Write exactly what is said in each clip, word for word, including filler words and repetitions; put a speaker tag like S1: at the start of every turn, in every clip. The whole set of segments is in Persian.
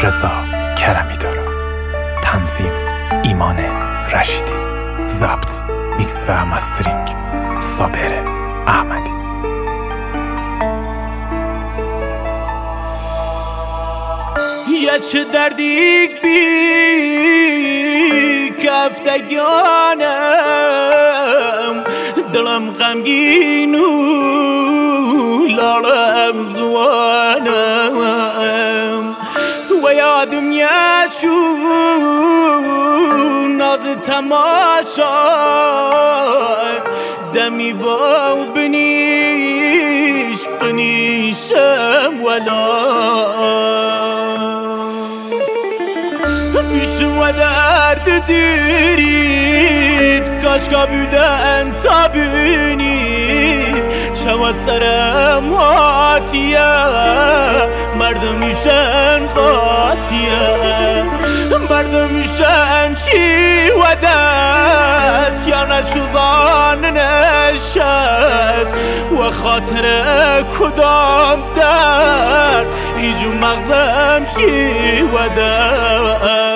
S1: رضا کرمی دارم. تنظیم ایمان رشیدی. ضبط، میکس و مسترینگ صابر احمدی.
S2: یه چه دردی بی کفتگانم، دلم غمگین و لالم زوانم، و یادم یه چون ناز تماشا دمی با بنیش بنیشم ولا بیشم و درد دیرید کاشکا بودن تا بینید چوا سرم هاتیه مردم میشن قاطیه مردم میشن چی و دست یا نچوزان نشست و خاطر کدام در ایجو مغزم چی و دست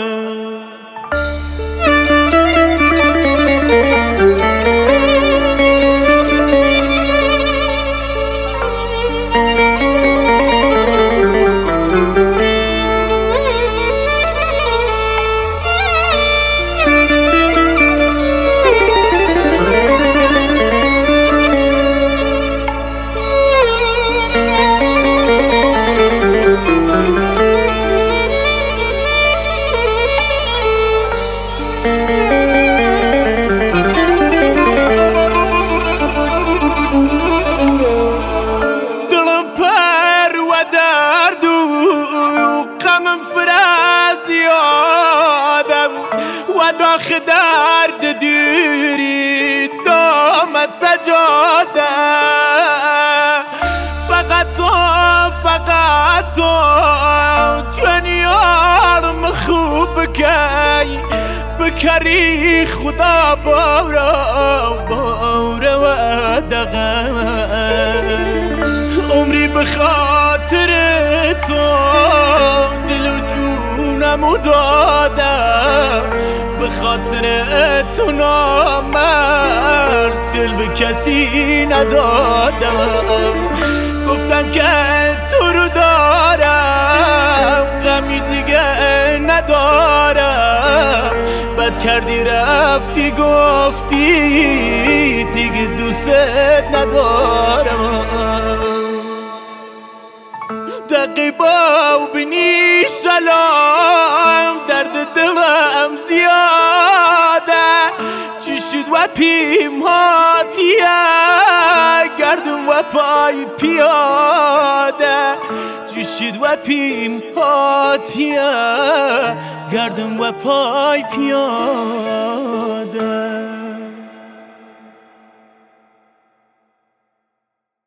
S2: داخ درد دیری دام سجاده فقط تو فقط تو دنیارم خوب بکی بکری خدا بارا بارا و دقه عمری بخاطر تو دل و جونمو دادم به خاطر تو نامرد دل به کسی ندادم گفتم که تو رو دارم غمی دیگه ندارم بد کردی رفتی گفتی دیگه دوست ندارم دقیقا و بینی سلام درد دلم زیاده چی شد و پیم هاتیه گردم و پای پیاده چی شد و پیم هاتیه گردم و پای پیاده